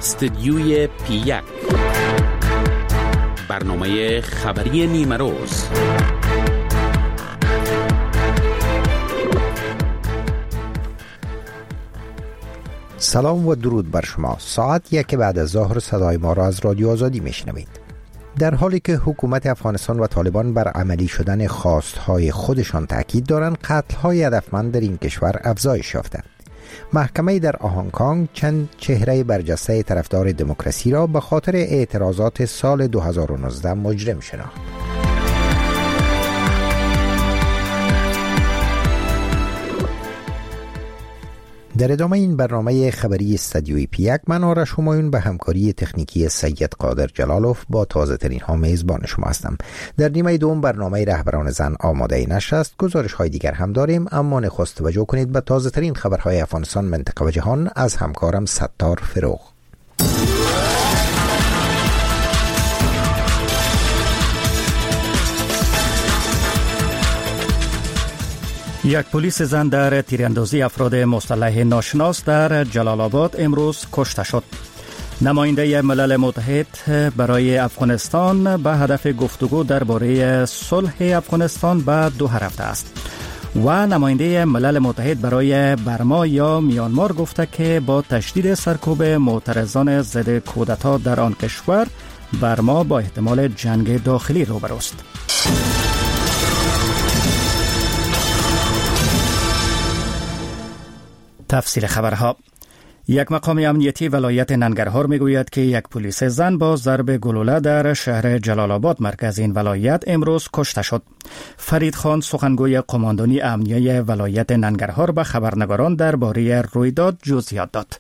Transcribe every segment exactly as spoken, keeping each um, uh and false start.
استدیوی پی یک، برنامه خبری نیمه روز. سلام و درود بر شما. ساعت یک بعد از ظهر صدای ما را از رادیو آزادی میشنوید. در حالی که حکومت افغانستان و طالبان بر عملی شدن خواستهای خودشان تاکید دارند، قتل‌های هدفمند در این کشور افزایش یافته. محکمه در هنگ کنگ چند چهره برجسته طرفدار دموکراسی را به خاطر اعتراضات سال دو هزار و نوزده مجرم شناخت. در ادامه این برنامه خبری استدیوی پی یک، من آرش همایون به همکاری تکنیکی سید قادر جلالوف با تازه ترین ها میزبان شما هستم. در نیمه دوم برنامه رهبران زن آماده نشر است. گزارش های دیگر هم داریم، اما نخست توجه کنید به تازه ترین خبرهای افغانستان، منطقه و جهان از همکارم ستار فروغ. یک پلیس زن در تیراندازی افراد مسلح ناشناس در جلال آباد امروز کشته شد. نماینده ملل متحد برای افغانستان به هدف گفتگو درباره صلح افغانستان به دوحه رفته است و نماینده ملل متحد برای برما یا میانمار گفته که با تشدید سرکوب معترضان ضد کودتا در آن کشور، برما با احتمال جنگ داخلی روبروست. تفسیر خبرها. یک مقام امنیتی ولایت ننگرهار میگوید که یک پلیس زن با ضرب گلوله در شهر جلال آباد مرکز این ولایت امروز کشته شد. فرید خان سخنگوی قماندانی امنیه ولایت ننگرهار به خبرنگاران درباره رویداد جزئیات داد.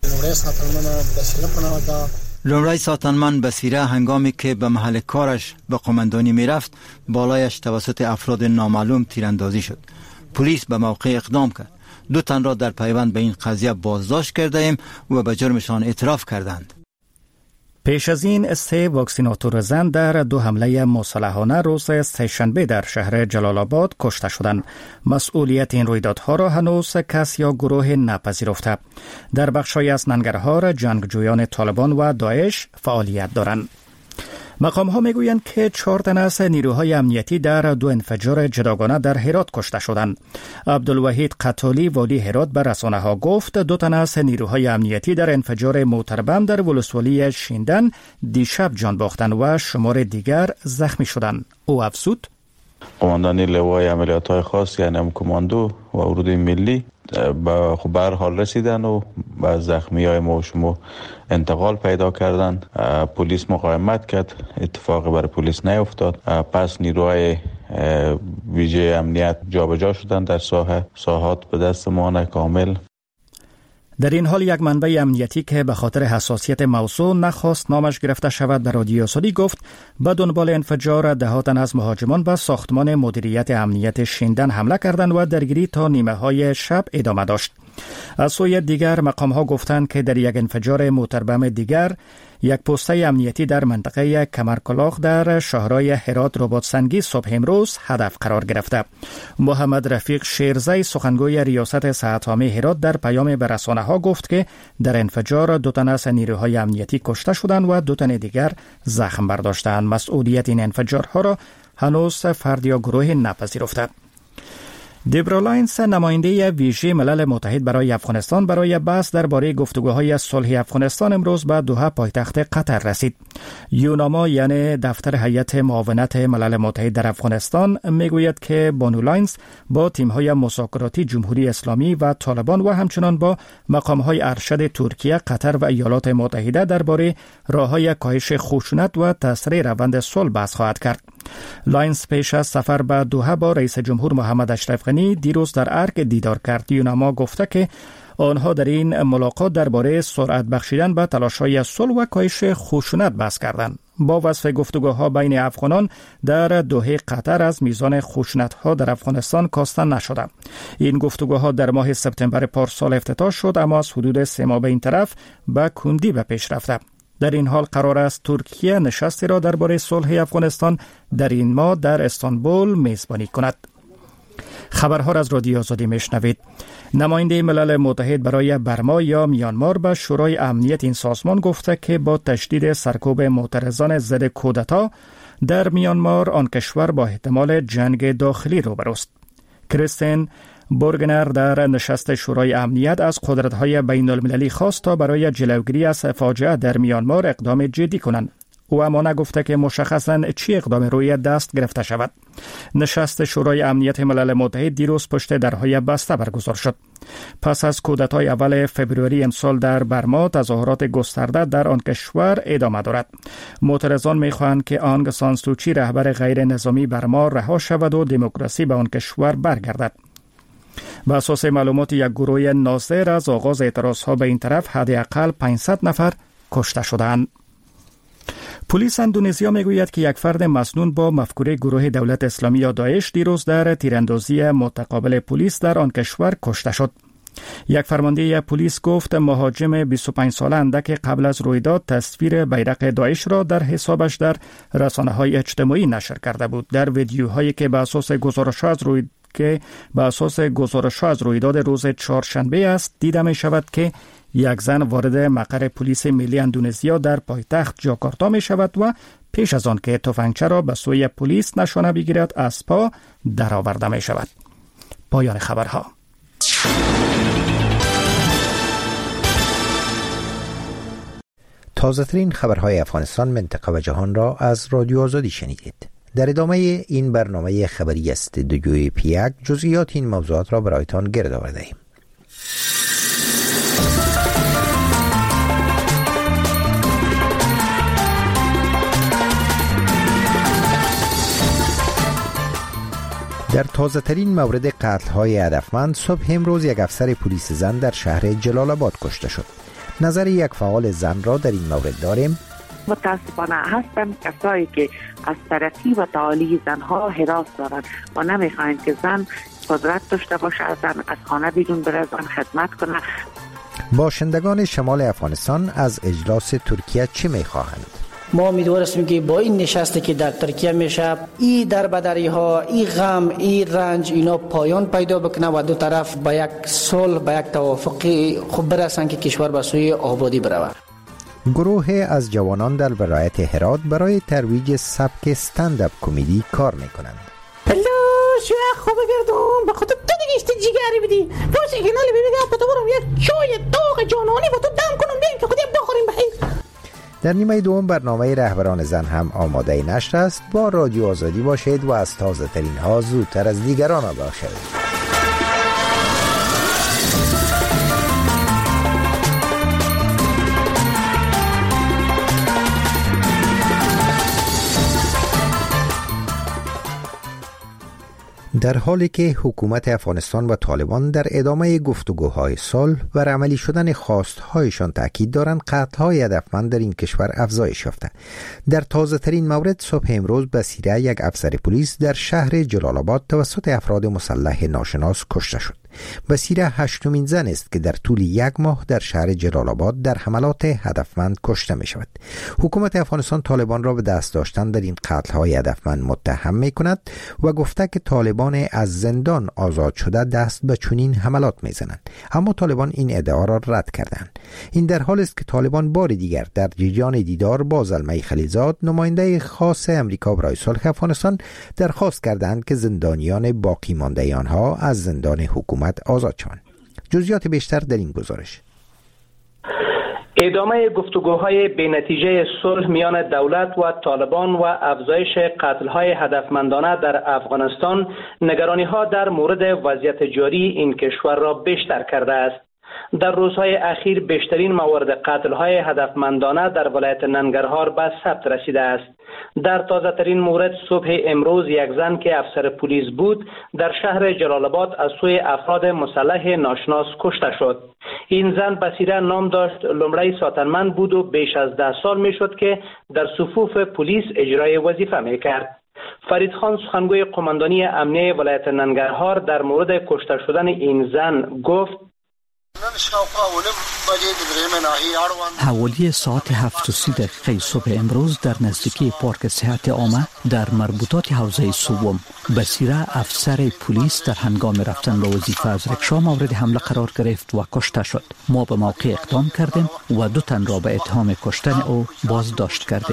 لومړی ساتنمن بصیره هنگامی که به محل کارش به قماندانی میرفت، بالایش توسط افراد نامعلوم تیراندازی شد. پلیس به موقع اقدام کرد. دو تن را در پیوند به این قضیه بازداشت کرده ایم و به جرمشان اعتراف کردند. پیش از این سه واکسیناتور زن در دو حمله مسلحانه روز سه‌شنبه در شهر جلال آباد کشته شدند. مسئولیت این رویدادها را هنوز کس یا گروه نپذیرفته. در بخش‌های از ننگرهار جنگجویان طالبان و داعش فعالیت دارند. مقام ها می گویند که چهار تن از نیروهای امنیتی در دو انفجار جداگانه در هرات کشته شدند. عبدالوحید قتالی والی هرات به رسانه ها گفت دو تن از نیروهای امنیتی در انفجار موتر بم در ولسوالی شیندن دیشب جان باختند و شمار دیگر زخمی شدند. او افزود: قماندانی لوای عملیات های خاص یعنی کماندو و ورود ملی به خب به حال رسیدن و به زخمی های ما و شما انتقال پیدا کردن. پلیس مقاومت کرد، اتفاقی برای پلیس نیفتاد. پس نیروهای ویژه امنیت جابجا شدن در ساحه، ساحات به دست ما کامل. در این حال یک منبع امنیتی که به خاطر حساسیت موضوع نخواست نامش گرفته شود به رادیو آزادی گفت به دنبال انفجار ده تن از مهاجمان به ساختمان مدیریت امنیت شیندن حمله کردند و درگیری تا نیمه های شب ادامه داشت. از سوی دیگر مقام ها گفتند که در یک انفجار موتربم دیگر یک پسته امنیتی در منطقه کمرکلاغ در شهرهای هرات رباطسنگی صبح امروز هدف قرار گرفته. محمد رفیق شیرزی سخنگوی ریاست صحت‌عامه هرات در پیام به رسانه ها گفت که در انفجار دو تن از نیروهای امنیتی کشته شدند و دو تن دیگر زخم برداشتند. مسئولیت این انفجارها را هنوز فرد یا گروه نپذیرفته. دیبرا لاینز نماینده ویژه ملل متحد برای افغانستان برای بحث درباره گفتگوهای صلح افغانستان امروز به دوحه پایتخت قطر رسید. یوناما یعنی دفتر هیئت معاونت ملل متحد در افغانستان میگوید که بانو لاینز با تیم‌های مذاکراتی جمهوری اسلامی و طالبان و همچنان با مقام‌های ارشد ترکیه، قطر و ایالات متحده درباره راه‌های کاهش خشونت و تسریع روند صلح بحث خواهد کرد. لاینز پیش از سفر به دوحه با رئیس جمهور محمد اشرف غنی دیروز در ارگ دیدار کرد. یوناما گفته که آنها در این ملاقات درباره سرعت بخشیدن به تلاش‌های صلح و کاهش خشونت بحث کردند. با وصف گفتگوها بین افغانان در دوحه قطر از میزان خشونت‌ها در افغانستان کاسته نشده. این گفتگوها در ماه سپتامبر پارسال افتتاح شد، اما از حدود سه ماه به این طرف به کندی به پیش رفته. در این حال قرار است ترکیه نشستی را درباره صلح افغانستان در این ماه در استانبول میزبانی کند. خبرها را از رادیو آزادی میشنوید. نماینده ملل متحد برای برما یا میانمار به شورای امنیت این سازمان گفته که با تشدید سرکوب معترضان ضد کودتا در میانمار آن کشور با احتمال جنگ داخلی روبروست. کریستین بورگنر در نشست شورای امنیت از قدرت‌های بین المللی خواست تا برای جلوگیری از فاجعه در میانمار اقدام جدی کنند. او اما نگفته که مشخصاً چی اقدام روی دست گرفته شود. نشست شورای امنیت ملل متحد دیروز پشت درهای بسته برگزار شد. پس از کودتای اول فوریه امسال در برما، تظاهرات گسترده در آن کشور ادامه دارد. معترضان می‌خواهند که آنگ سان سوچی رهبر غیر نظامی برما رها شود و دموکراسی به آن کشور برگردد. بر اساس معلومات یک گروه ناظر از آغاز اعتراضها به این طرف حداقل پانصد نفر کشته شدند. پلیس اندونزیا میگوید که یک فرد مسنون با مفکوره گروه دولت اسلامی یا داعش دیروز در تیراندازی متقابل پلیس در آن کشور کشته شد. یک فرمانده پلیس گفت مهاجم بیست و پنج ساله اندک قبل از رویداد تصویر بیرق داعش را در حسابش در رسانه‌های اجتماعی نشر کرده بود. در ویدیوهایی که به اساس گزارش‌ها از روی که به اساس گزارش‌ها از رویداد روز چهارشنبه است، دیده می شود که یک زن وارد مقر پلیس ملی اندونزیا در پایتخت جاکارتا می شود و پیش از آن که تفنگچه را به سوی پلیس نشانه بگیرد از پا درآورده می شود. پایان خبرها. تازه ترین خبرهای افغانستان، منطقه و جهان را از رادیو آزادی شنیدید. در ادامه این برنامه خبری است استودیوی پیک جزئیات این موضوعات را برایتان گرد آورده ایم. در تازه ترین مورد قتل های هدفمند، صبح امروز یک افسر پلیس زن در شهر جلال آباد کشته شد. نظر یک فعال زن را در این مورد داریم. متاسفانه هستند کسایی که از ترقی و تعالی زنها حراس دارند و نمیخواهند که زن قدرت داشته باشه، از زن از خانه بیرون بره، زن خدمت کنه. باشندگان شمال افغانستان از اجلاس ترکیه چی میخواهند؟ ما امیدوار هستیم که با این نشستی که در ترکیه میشه، این دربدری ها، این غم، این رنج اینا پایان پیدا بکنه و دو طرف به یک صلح، به یک توافقی خوب برسن که کشور به سوی آبادی برود. گروه از جوانان در ولایت هرات برای ترویج سبک استنداپ کمدی کار میکنند. هلو شو خوب گردون به خود تو دیگه است جیگری بدی باشه که نالی ببینم تو برام یک چای داغ جانانی با تو دم کنم بیایم که خودی بخوریم بخیر. در نیمه دوم برنامه رهبران زن هم آماده نشر است. با رادیو آزادی باشید و از تازه ترین ها زودتر از دیگران آگاه شوید. در حالی که حکومت افغانستان و طالبان در ادامه گفتگوهای صلح بر عملی شدن خواستهایشان تاکید دارند، قتل‌های هدفمند در این کشور افزایش یافته. در تازه ترین مورد صبح امروز بصیره یک افسر پلیس در شهر جلال آباد توسط افراد مسلح ناشناس کشته شد. بصیره هشتمین زن است که در طول یک ماه در شهر جلال آباد در حملات هدفمند کشته می شود. حکومت افغانستان طالبان را به دست داشتن در این قتل‌های هدفمند متهم می کند و گفته که طالبان از زندان آزاد شده دست به چنین حملات می زنند، اما طالبان این ادعا را رد کردند. این در حال است که طالبان بار دیگر در جریان دیدار با زلمه خلیلزاد، نماینده خاص امریکا برای صلح افغانستان، درخواست کردند که زندانیان باقی مانده آنها از زندان حکومت آزاد شوند. جزئیات بیشتر در این گزارش. ادامه گفتگوهای بی‌نتیجه صلح میان دولت و طالبان و افزایش قتل‌های هدفمندانه در افغانستان نگرانی‌ها در مورد وضعیت جاری این کشور را بیشتر کرده است. در روزهای اخیر بیشترین موارد قتل‌های هدفمندانه در ولایت ننگرهار به ثبت رسیده است. در تازه ترین مورد صبح امروز یک زن که افسر پلیس بود در شهر جلال آباد از سوی افراد مسلح ناشناس کشته شد. این زن بصیره نام داشت، لومړی ساتنمن بود و بیش از ده سال می شد که در صفوف پلیس اجرای وظیفه می کرد. فرید خان سخنگوی قماندانی امنیه ولایت ننگرهار در مورد کشته شدن این زن گفت: نن حوالی ساعت هفت و سی دقیقه صبح امروز در نزدیکی پارک صحت عامه در مربوطات حوزه سوم بصیره افسر پلیس در هنگام رفتن به وظیفه از رکشا مورد حمله قرار گرفت و کشته شد. ما به موقع اقدام کردیم و دو تن را به اتهام کشتن او بازداشت کردیم.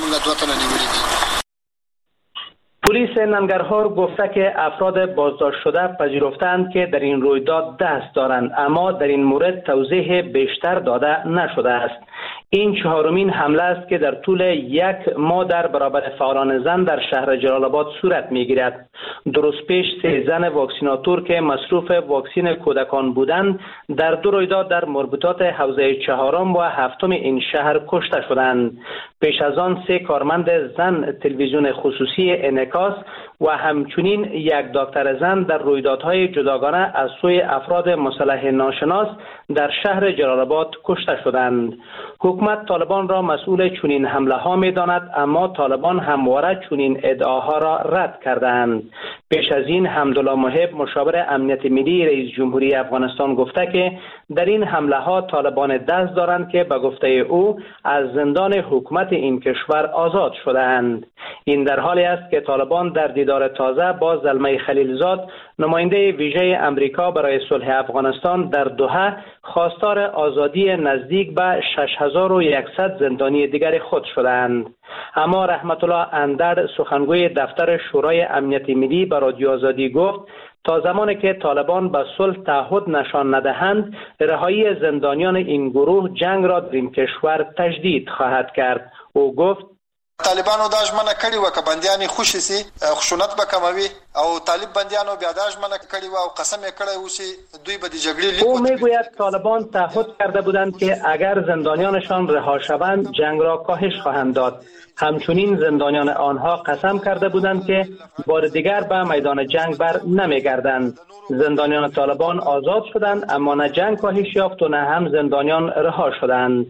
پلیس ننگرهار گفته که افراد بازداشت شده پذیرفتند که در این رویداد دست دارند، اما در این مورد توضیح بیشتر داده نشده است. این چهارمین حمله است که در طول یک ماه در برابر فعالان زن در شهر جلال آباد صورت می‌گیرد. درست پیش سه زن واکسیناتور که مصروف واکسین کودکان بودند در دو رویداد در مربوطات حوزه چهارم و هفتم این شهر کشته شدند. پیش از آن سه کارمند زن تلویزیون خصوصی انعکاس و همچنین یک دکتر زن در رویدادهای جداگانه از سوی افراد مسلح ناشناس در شهر جلال آباد کشته شدند. حکومت طالبان را مسئول چنین حمله ها می داند، اما طالبان همواره چنین ادعاها را رد کردند. پیش از این حمدالله محب مشاور امنیت ملی رئیس جمهوری افغانستان گفته که در این حمله ها طالبان دست دارند که به گفته او از زندان حکومت این کشور آزاد شدند. این در حالی است که طالبان در دیدار تازه با زلمه خلیلزاد نماینده ویژه امریکا برای صلح افغانستان در دوحه خواستار آزادی نزدیک به شش هزار و صد زندانی دیگر خود شدند. اما رحمت الله اندر سخنگوی دفتر شورای امنیت ملی به رادیو آزادی گفت تا زمانی که طالبان به صلح تعهد نشان ندهند رهایی زندانیان این گروه جنگ را در این کشور تجدید خواهد کرد. او گفت طالبانو دا ژمنه کړې و که بندیان خوشي سي خشونت به کموي او طالب بندیانو بیا دا ژمنه کړې و او قسم یې کړی و چې دوی به د جګړې لیک. او میگوید طالبان تعهد کرده بودند که اگر زندانیانشان رها شوند جنگ را کاهش خواهند داد. همچنین زندانیان آنها قسم کرده بودند که بار دیگر به میدان جنگ بر نمیگردند. زندانیان طالبان آزاد شدند، اما نه جنگ کاهش یافت و نه هم زندانیان رها شدند.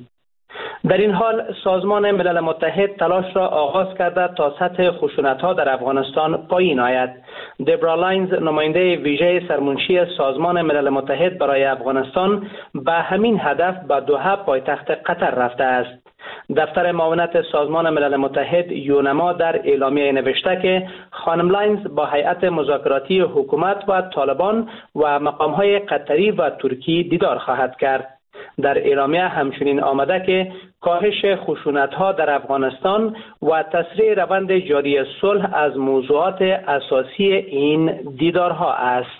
در این حال سازمان ملل متحد تلاش را آغاز کرده تا سطح خشونت‌ها در افغانستان پایین آید. دبرا لاینز نماینده ویژه سرمنشی سازمان ملل متحد برای افغانستان به همین هدف به دوحه پایتخت قطر رفته است. دفتر معاونت سازمان ملل متحد یونما در اعلامیه نوشته که خانم لاینز با هیئت مذاکراتی حکومت و طالبان و مقام‌های قطری و ترکی دیدار خواهد کرد. در اعلامیه همچنین آمده که کاهش خشونت‌ها در افغانستان و تسریع روند جاری صلح از موضوعات اساسی این دیدارها است.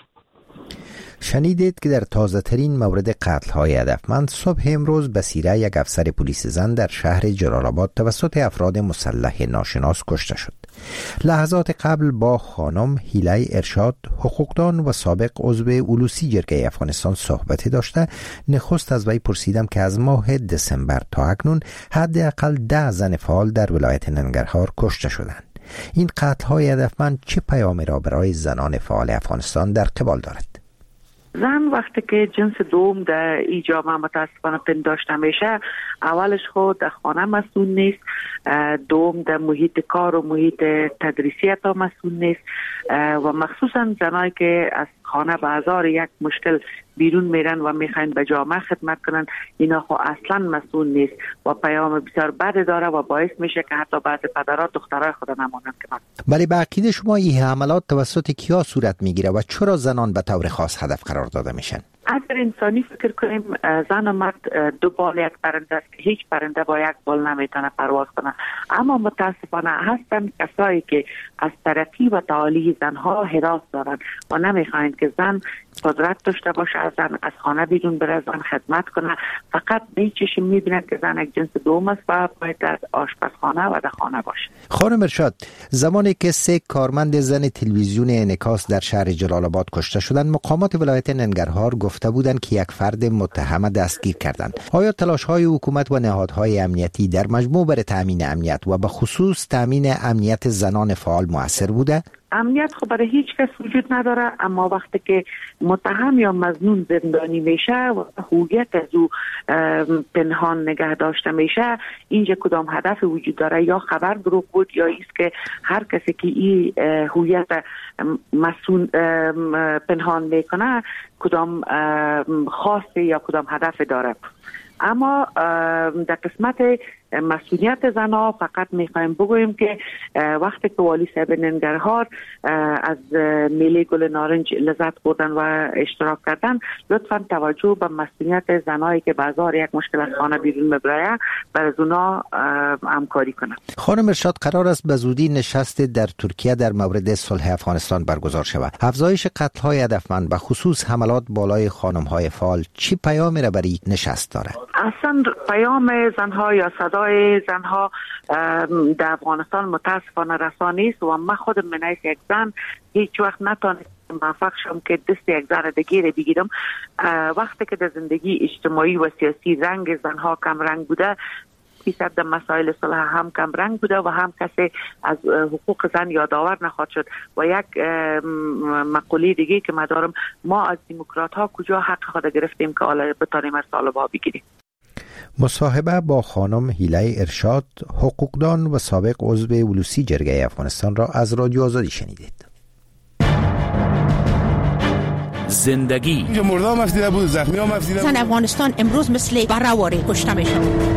شنیدید که در تازه ترین مورد قتل های هدفمند صبح امروز بصیره یک افسر پلیس زن در شهر جلال آباد توسط افراد مسلح ناشناس کشته شد. لحظات قبل با خانم هیلای ارشاد حقوقدان و سابق عضو اولوسی جرگه افغانستان صحبت داشته نخست از وی پرسیدم که از ماه دسامبر تا اکنون حداقل ده زن فعال در ولایت ننگرهار کشته شدند. این قتل های هدفمند چه پیامی را برای زنان فعال افغانستان در قبال دارد؟ زن وقتی که جنس دوم در ای جامعه متاسفانه پنداشته میشه، اولش خود در خانه مسئول نیست، دوم در محیط کار و محیط تدریسی تا مسئول نیست و مخصوصا زنایی که از خانه به هزار یک مشکل بیرون میرن و میخواین به جامعه خدمت کنن، اینا خو اصلا مسئول نیست و پیام بسیار بد داره و باعث میشه که حتی بعضی پدرها دخترای خود نمانند کنن. ولی به عقیده شما این حملات توسط کیا صورت میگیره و چرا زنان به طور خاص هدف قرار داده میشن؟ اگر انسانی فکر کنیم زن و مرد دو بال یک پرنده است که هیچ پرنده با یک بال نمیتونه پرواز کنه، اما متاسفانه هستن کسایی که از ترقی و تعالی زنها هراس دارن و نمیخواین که زن قدرت داشته باشه، از زن از خانه بیرون بره، زن خدمت کنه. فقط به چشم میبینن که زن یک جنس دوم است و باید در آشپزخانه و در خانه باشه. خانم ارشاد، زمانی که سه کارمند زن تلویزیون انعکاس در شهر جلال آباد کشته شدند، مقامات ولایت ننگرهار گفته بودند که یک فرد متهم دستگیر کردند. آیا تلاش‌های حکومت و نهادهای امنیتی در مجموع برای تامین امنیت و به خصوص تامین امنیت زنان فعال مؤثر بوده؟ امنیت خب برای هیچ کس وجود نداره، اما وقتی که متهم یا مظنون زندانی میشه و هویت از او پنهان نگه داشته میشه، اینجا کدام هدف وجود داره؟ یا خبر دروغ بود یا ایست که هر کسی که این هویت مسئول پنهان میکنه کدام خاصه یا کدام هدف داره. اما در قسمت مسئولیت زنها فقط میخوایم بگوییم که وقتی که والی صاحب ننگرهار از میله گل نارنج لذت بردن و اشتراک کردن، لطفا توجه به مسئولیت زنایی که بازار یک مشکل از خانه بیرون میبره بر از اونا همکاری کنند. خانم ارشاد، قرار است به زودی نشست در ترکیه در مورد صلح افغانستان برگزار شود. افزایش قتل‌های هدفمند به خصوص حملات بالای خانم‌های فعال چی پیامی را برای نشست دارد؟ اصلا پیام زنها یا صدای زنها در افغانستان متاسفانه رسا نیست و من خودم من حیث یک زن هیچ وقت نتونستم موفق شم که دست یک زن دیگه رو بگیرم. وقتی که در زندگی اجتماعی و سیاسی رنگ زنها کم رنگ بوده، فیصد در مسائل صلح هم کم رنگ بوده و هم کسی از حقوق زن یادآور نخواهد شد. و یک مقوله دیگه که من دارم، ما از دموکرات ها کجا حق خود گرفتیم که حالا بتانیم از طالبان بگیریم. مصاحبه با خانم هیله ارشاد، حقوقدان و سابق عضو ولوسی جرگه افغانستان را از رادیو آزادی شنیدید. زندگی اینجا مرده هم افدیده بود، زخمی هم افدیده بود. زن افغانستان امروز مثل برآوری کشته میشن.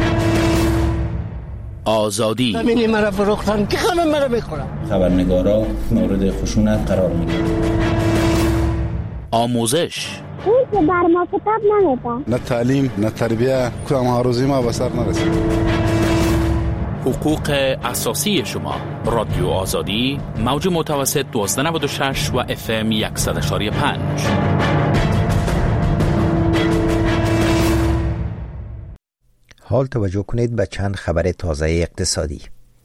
آزادی زمینی مرا فروختن که خانم مرا بخورم. خبرنگارا مورد خشونت قرار میگیرن. آموزش اون که بر ما کتاب نمیده، نه تعلیم نه تربیه، کدام آرزوی ما به سر نرسید. حقوق اساسی شما. رادیو آزادی، موج متوسط دوازده نود و شش و اف ام صد و یک و پنج. حال توجه کنید به چند خبر تازه اقتصادی.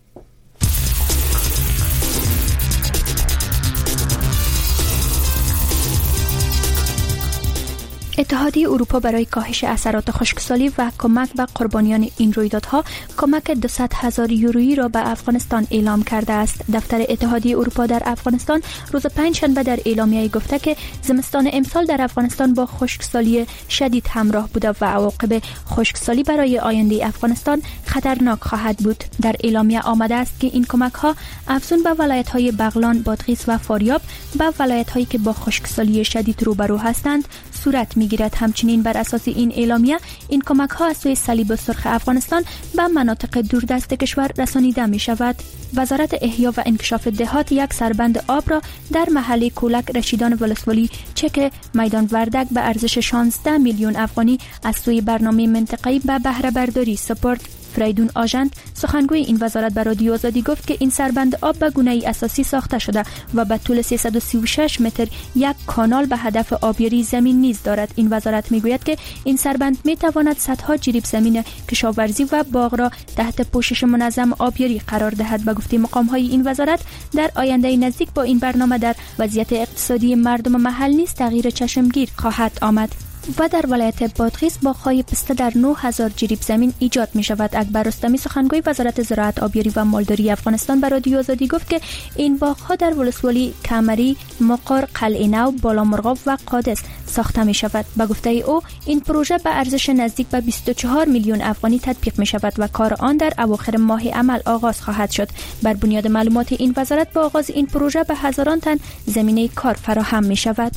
اتحادیه اروپا برای کاهش اثرات خشکسالی و کمک به قربانیان این رویدادها کمک دویست هزار یورویی را به افغانستان اعلام کرده است. دفتر اتحادیه اروپا در افغانستان روز پنجشنبه در اعلامیه گفته که زمستان امسال در افغانستان با خشکسالی شدید همراه بوده و عواقب خشکسالی برای آینده افغانستان خطرناک خواهد بود. در اعلامیه آمده است که این کمک ها افزون به ولایت های بغلان، بادغیس و فاریاب، به ولایت هایی که با خشکسالی شدید روبرو هستند صورت میگیرد. همچنین بر اساس این اعلامیه این کمک ها از سوی صلیب سرخ افغانستان به مناطق دوردست کشور رسانیده می شود. وزارت احیا و انکشاف دهات یک سربند آب را در محله کولک رشیدان ولسوالی چک میدان وردک به ارزش شانزده میلیون افغانی از سوی برنامه منطقه‌ای به بهره برداری سپرد. فریدون آژانت سخنگوی این وزارت به رادیو آزادی گفت که این سربند آب به گونه‌ای اساسی ساخته شده و به طول سیصد و سی و شش متر یک کانال به هدف آبیاری زمین نیز دارد. این وزارت میگوید که این سربند میتواند صدها جریب زمین کشاورزی و باغ را تحت پوشش منظم آبیاری قرار دهد. به گفته مقام‌های این وزارت در آینده نزدیک با این برنامه در وضعیت اقتصادی مردم محل نیز تغییر چشمگیر خواهد آمد. و در ولایت بادغیس باغ‌های پسته در نه هزار جریب زمین ایجاد می شود. اکبر رستمی سخنگوی وزارت زراعت، آبیاری و مالداری افغانستان به رادیو آزادی گفت که این باغ‌ها در ولسوالی کمری، مقر، قلعه نو، بالامرغاب و قادس ساخته می شود. به گفته او این پروژه به ارزش نزدیک به بیست و چهار میلیون افغانی تطبیق می شود و کار آن در اواخر ماه عمل آغاز خواهد شد. بر بنیاد معلومات این وزارت با آغاز این پروژه به هزاران تن زمینه کار فراهم می شود.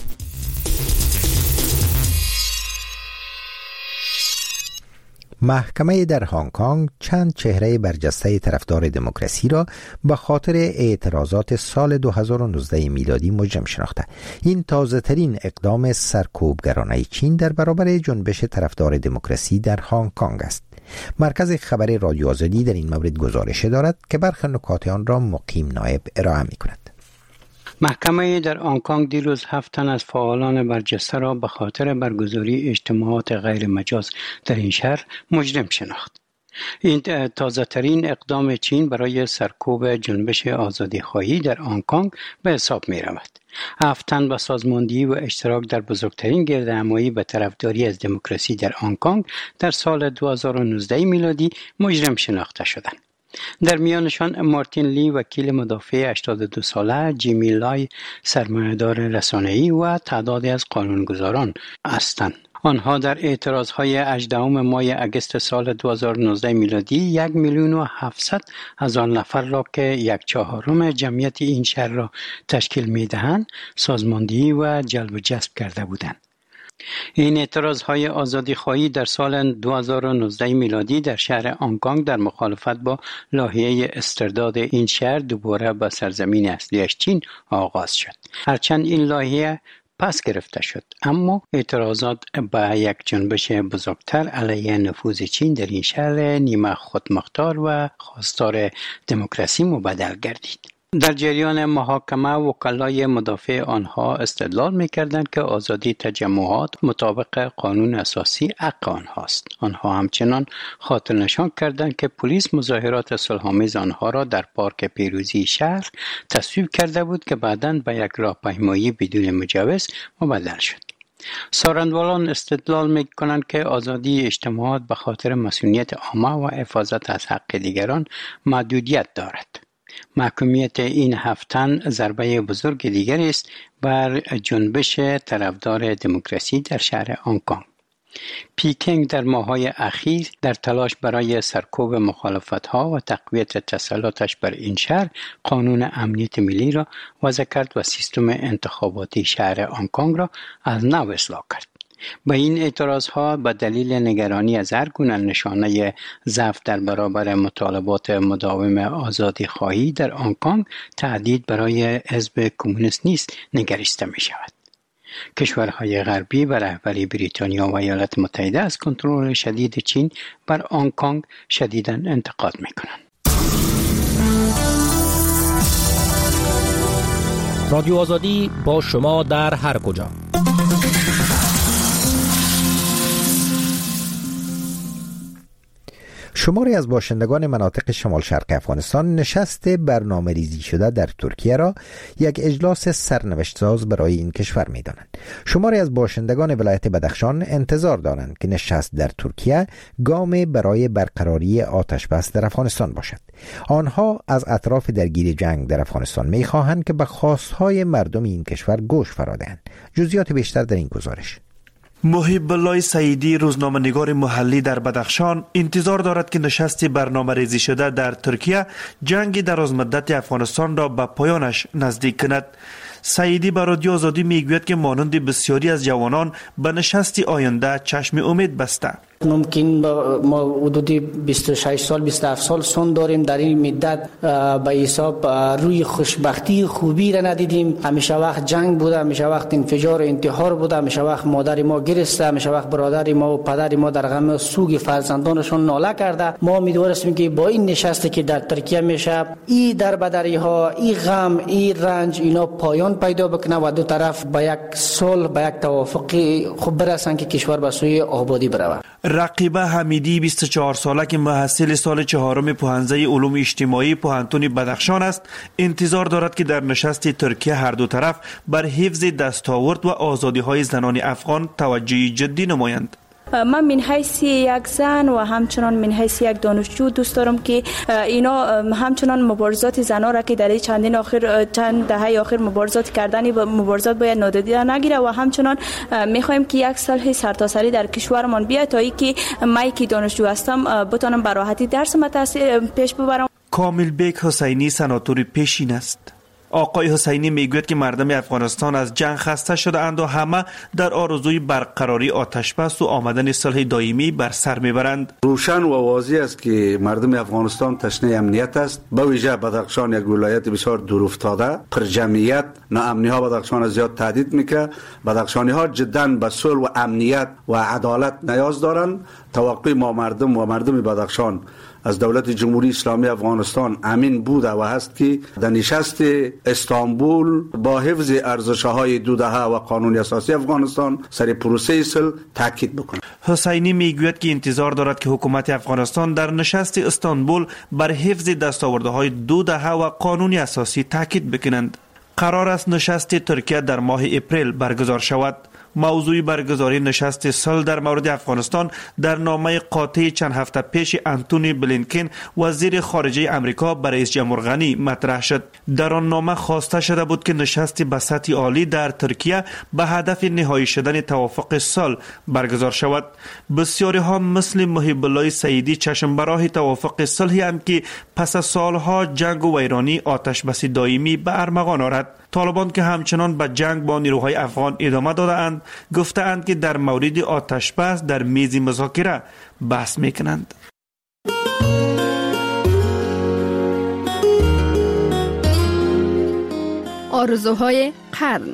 محکمه در هنگ کنگ چند چهره برجسته طرفدار دموکراسی را به خاطر اعتراضات سال دو هزار و نوزده میلادی مجرم شناخته. این تازه ترین اقدام سرکوبگرانه چین در برابر جنبش طرفدار دموکراسی در هنگ کنگ است. مرکز خبر رادیو آزادی در این مورد گزارش دارد که برخی نکات آن را مقیم نایب ارائه می کند. محکمه در هنگ کنگ دیروز هفت تن از فعالان برجسته را به خاطر برگزاری اجتماعات غیر مجاز در این شهر مجرم شناخت. این تازه ترین اقدام چین برای سرکوب جنبش آزادیخواهی در هنگ کنگ به حساب می رود. هفت تن با سازماندهی و اشتراک در بزرگترین گردهمایی به طرفداری از دموکراسی در هنگ کنگ در سال دو هزار و نوزده میلادی مجرم شناخته شدند. در میانشان مارتین لی وکیل مدافع هشتاد و دو ساله، جیمی لای سرمایه‌دار رسانه‌ای و تعدادی از قانونگذاران هستند. آنها در اعتراضهای هجدهم ماه اگست سال دو هزار و نوزده میلادی یک میلیون و هفتصد هزار نفر را که یک چهارم جمعیت این شهر را تشکیل می‌دهند سازماندهی و جلب و جذب کرده بودند. این اعتراضهای آزادی خواهی در سال دو هزار و نوزده میلادی در شهر هنگ‌کنگ در مخالفت با لایحه استرداد این شهر دوباره به سرزمین اصلیش چین آغاز شد. هرچند این لایحه پس گرفته شد، اما اعتراضات به یک جنبش بزرگتر علیه نفوذ چین در این شهر نیمه خودمختار و خواستار دموکراسی مبدل گردید. در جریان محاکمه وکلای مدافع آنها استدلال می‌کردند که آزادی تجمعات مطابق قانون اساسی حق آنهاست. آنها همچنان خاطر نشان کردند که پلیس مظاهرات صلح‌آمیز آنها را در پارک پیروزی شهر تصویب کرده بود که بعداً به یک راهپیمایی بدون مجوز مبدل شد. سارندوالان استدلال می‌کنند که آزادی اجتماعات به خاطر مسئولیت عامه و حفاظت از حق دیگران محدودیت دارد. محکومیت این هفتن ضربه بزرگ دیگری است بر جنبش طرفدار دموکراسی در شهر هنگ‌کنگ. پیکنگ در ماه‌های اخیر در تلاش برای سرکوب مخالفت‌ها و تقویت تسلطش بر این شهر قانون امنیت ملی را وضع کرد و سیستم انتخاباتی شهر هنگ‌کنگ را از نو اصلاح کرد. به این اعتراضها به دلیل نگرانی از هر گونه نشانه ضعف در برابر مطالبات مداوم آزادی خواهی در هنگ‌کنگ تهدید برای حزب کمونیست نیست نگریسته می شود. کشورهای غربی به رهبری بریتانیا و ایالات متحده از کنترل شدید چین بر هنگ‌کنگ شدیداً انتقاد می کنند. رادیو آزادی با شما در هر کجا. شماری از باشندگان مناطق شمال شرق افغانستان نشست برنامه ریزی شده در ترکیه را یک اجلاس سرنوشت ساز برای این کشور می دانند. شماری از باشندگان ولایت بدخشان انتظار دارند که نشست در ترکیه گام برای برقراری آتش بس در افغانستان باشد. آنها از اطراف درگیر جنگ در افغانستان می خواهند که به خواستهای مردم این کشور گوش فرا دهند. جزئیات بیشتر در این گزارش. محب الله سعیدی روزنامه‌نگار محلی در بدخشان انتظار دارد که نشست برنامه ریزی شده در ترکیه جنگ درازمدت افغانستان را به پایانش نزدیک کند. سعیدی به رادیو آزادی میگوید که مانند بسیاری از جوانان به نشست آینده چشم امید بسته. ممکن ما حدود بیست و شش سال بیست و هفت سال سن داریم، در این مدت به حساب روی خوشبختی خوبی را ندیدیم. همیشه وقت جنگ بوده، همیشه وقت انفجار و انتحار بوده، همیشه وقت مادر ما گرسته، همیشه وقت برادر ما و پدر ما در غم سوگ فرزندانشون ناله کرده. ما امیدواریم که با این نشستی که در ترکیه میشه این دربدری ها، این غم، این رنج اینا پایان پیدا بکنه و دو طرف به یک صلح، به یک توافق خوب برسن که کشور به سوی آبادی بره. رقیبه حمیدی بیست و چهار ساله که محصل سال چهارم پوهنځی علوم اجتماعی پوهنتون بدخشان است انتظار دارد که در نشست ترکیه هر دو طرف بر حفظ دستاورد و آزادی‌های زنان افغان توجه جدی نمایند. من من حیث یک زن و همچنان من حیث یک دانشجو دوست دارم که اینا همچنان مبارزات زنها را که در چندین آخر چند دهه آخر مبارزات کردنی و مبارزات باید نادیده نگیره و همچنان میخوایم که یک صلح سرتاسری در کشورمان بیاد تا اینکه من که دانشجو هستم بتونم به راحتی درس متأسس پیش ببرم. کامل بیگ حسینی سناتور پیشین است. آقای حسینی میگوید که مردم افغانستان از جنگ خسته شده اند و همه در آرزوی برقراری آتش بس و آمدن صلح دائمی بر سر میبرند. روشن و واضح است که مردم افغانستان تشنه امنیت است. به ویژه بدخشان یک ولایت بسیار دور افتاده، پر جمعیت، ناامنی ها بدخشان زیاد تهدید میکنه. بدخشانی ها جدا به صلح و امنیت و عدالت نیاز دارند. توقع ما مردم و مردم بدخشان از دولت جمهوری اسلامی افغانستان امین بوده و هست که در نشست استانبول با حفظ ارزش‌های دو دهه و قانون اساسی افغانستان سر پروسه صلح تاکید بکنه. حسینی میگوید که انتظار دارد که حکومت افغانستان در نشست استانبول بر حفظ دستاوردهای دو دهه و قانون اساسی تاکید بکنند. قرار است نشست ترکیه در ماه اپریل برگزار شود. موضوع برگزاری نشست صلح در مورد افغانستان در نامه قاطع چند هفته پیش انتونی بلینکن وزیر خارجه امریکا به رئیس جمهور غنی مطرح شد. در آن نامه خواسته شده بود که نشست به سطح عالی در ترکیه به هدف نهایی شدن توافق صلح برگزار شود. بسیاری ها مثل محب الله سعیدی چشم به راه توافق صلحی اند که پس از سالها جنگ و ویرانی آتش بس دائمی به ارمغان آرد. طالبان که همچنان به جنگ با نیروهای افغان ادامه داده اند گفته اند که در مورد آتش بس در میز مذاکره بحث میکنند. آرزوهای قرن.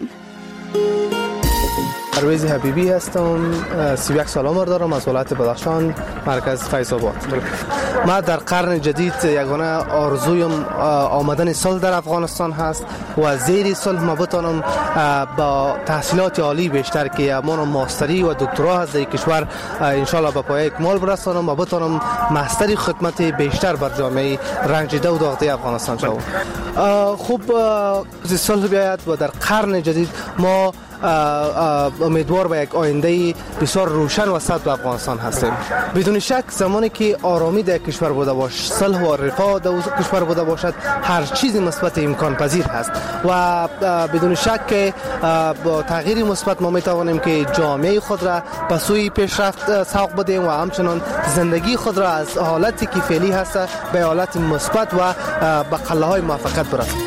پرویز حبیبی هستم، سی و یک سال عمر دارم، از ولایت بدخشان، مرکز فیض آباد. ما در قرن جدید یگانه آرزویم آمدن صلح در افغانستان هست و زیر صلح ما بتونم با تحصیلات عالی بیشتر که امان ماستری و دکترا هست در کشور انشالله به پایه اکمال برسانم و بتونم ماستری خدمت بیشتر بر جامعه رنجیده و داغده افغانستان شوم. خوب صلح بیاید و در قرن جدید ما امیدوار به یک آینده بسیار روشن و سعد به افغانستان هستیم. بدون شک زمانی که آرامی در کشور بوده باشد، صلح و رفاه در کشور بوده باشد، هر چیزی مثبت امکان پذیر هست و بدون شک که با تغییر مثبت ما میتوانیم که جامعه خود را به سوی پیشرفت سوق بدیم و همچنان زندگی خود را از حالتی که فعلی هست به حالت مثبت و به قله های موفقیت برسانیم.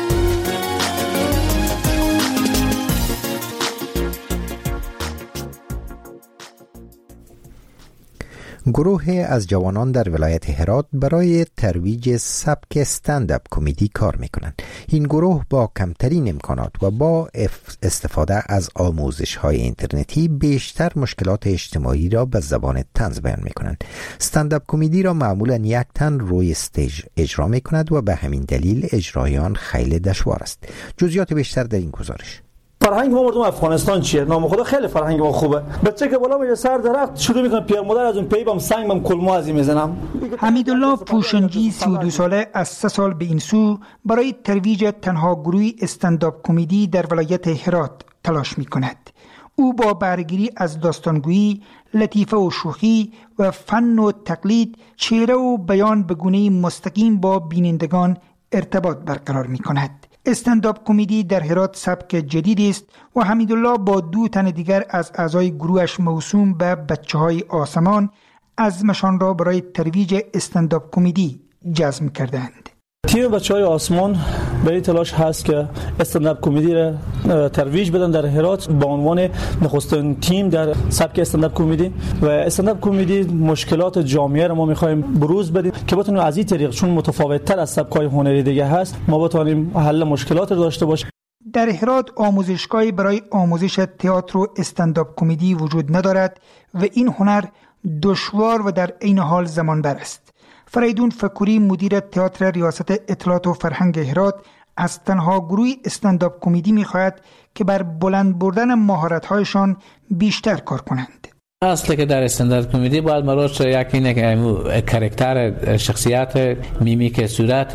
گروه از جوانان در ولایت هرات برای ترویج سبک استنداپ کمدی کار میکنند. این گروه با کمترین امکانات و با استفاده از آموزش‌های اینترنتی بیشتر مشکلات اجتماعی را به زبان طنز بیان میکنند. استنداپ کمدی را معمولا یک تن روی استیج اجرا میکند و به همین دلیل اجرای آن خیلی دشوار است. جزئیات بیشتر در این گزارش. فرهنگ ما مردم افغانستان چیه؟ نام خدا خیلی فرهنگ ما خوبه. بچه که بالا میشه سر درخت شروع میکنه پیر مادر از اون پیبم سنگم کلمو ازی میزنم. حمیدالله پوشنجی سی و دو ساله از سه سال به این سو برای ترویج تنها گروه استنداپ کمدی در ولایت هرات تلاش میکند. او با برگیری از داستانگویی، لطیفه و شوخی و فن و تقلید چهره و بیان به گونه مستقیم با بینندگان ارتباط برقرار میکند. استنداپ کمدی در هرات سبک جدیدی است و حمیدالله با دو تن دیگر از اعضای گروهش موسوم به بچه‌های آسمان عزمشان را برای ترویج استنداپ کمدی جزم کردند. تیم بچه‌های آسمان به این تلاش هست که استنداپ کمدی را ترویج بدن در هرات با عنوان نخستین تیم در سبک استنداپ کمدی و استنداپ کمدی مشکلات جامعه را ما می‌خوایم بروز بدیم که بتونیم از این طریق چون متفاوت‌تر از سبک‌های هنری دیگه هست ما بتونیم حل مشکلات را داشته باشیم. در هرات آموزشگاهی برای آموزش تئاتر و استنداپ کمدی وجود ندارد و این هنر دشوار و در عین حال زمانبر است. فریدون فکوری مدیر تئاتر ریاست اطلاعات و فرهنگ هرات از تنها گروه استنداپ کمدی می‌خواهد که بر بلند بردن مهارت‌هایشان بیشتر کار کنند. اصلی که در استنداپ کمدی باید مراش یکی اینه که کاراکتر شخصیت میمیک صورت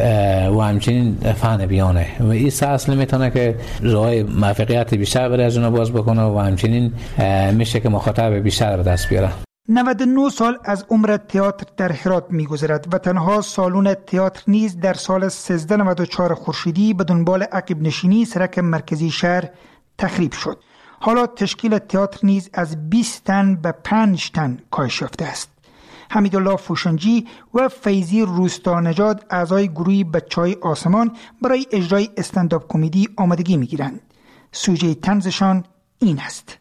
و همچنین فن بیانه و این سه اصل میتونه که راه موفقیت بیشتر برای از اون باز بکنه و همچنین میشه که مخاطب بیشتر به دست بیاره. نود و نه سال از عمر تئاتر در هرات می‌گذرد و تنها سالن تئاتر نیز در سال سیزده نود و چهار خورشیدی به دنبال عقب نشینی سرک مرکزی شهر تخریب شد. حالا تشکیل تئاتر نیز از بیست تن به پنج تن کاهش یافته است. حمیدالله فوشنجی و فیضی روستانژاد اعضای گروه بچه‌های آسمان برای اجرای استنداپ کمدی آمادگی می‌گیرند. سوژه طنزشان این است: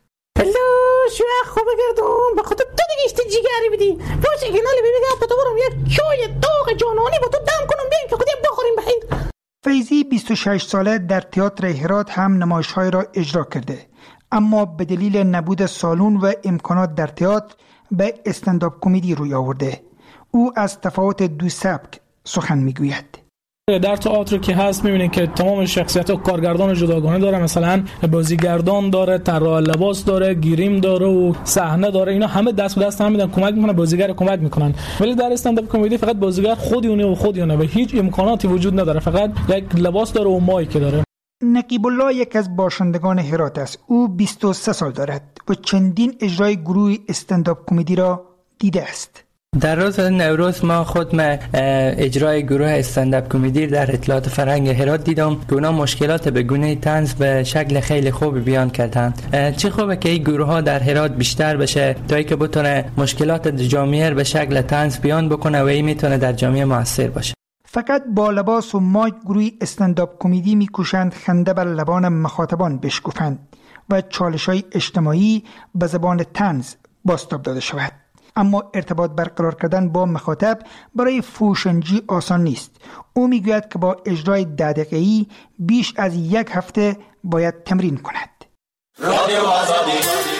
شو خوب گردم به خاطر تو دیگه است جیگری بدی باشه که نالی ببینم با تو برم یک چای داغ جانانی با تو دم کنم بیایم که خودی بخوریم بخیر. فیضی بیست و شش ساله در تئاتر هرات هم نمایش‌های را اجرا کرده اما به دلیل نبود سالن و امکانات در تئاتر به استنداپ کمدی روی آورده. او از تفاوت دو سبک سخن میگوید. در تئاتر که هست میبینید که تمام شخصیت‌ها کارگردان جداگانه داره، مثلا بازیگردان داره، طراح لباس داره، گریم داره و صحنه داره، اینا همه دست به دست هم میدن کمک میکنن، بازیگر کمک میکنن. ولی در استنداپ کمدی فقط بازیگر خودیونه و خودیونه و هیچ امکاناتی وجود نداره، فقط یک لباس داره و مایک داره. نقیب الله یک از باشندگان هرات است. او بیست و سه سال دارد و چندین اجرای گروه استنداپ کمدی را دیده است. در روز نوروز ما خود ما اجرای گروه استنداپ کمدی در اطلاعات فرهنگ هرات دیدم که اونا مشکلات به گونه طنز به شکل خیلی خوب بیان کردند. چه خوبه که این گروه ها در هرات بیشتر بشه تا اینکه بتونه مشکلات جامعه به شکل طنز بیان بکنه و این میتونه در جامعه موثر باشه. فقط با لباس و مایک گروه استنداپ کمدی میکوشند خنده بر لبان مخاطبان بشکفند و چالش‌های اجتماعی به زبان طنز بازتاب داده شود. اما ارتباط برقرار کردن با مخاطب برای فوشنجی آسان نیست. او میگوید که با اجرای ده دقیقه‌ای بیش از یک هفته باید تمرین کند.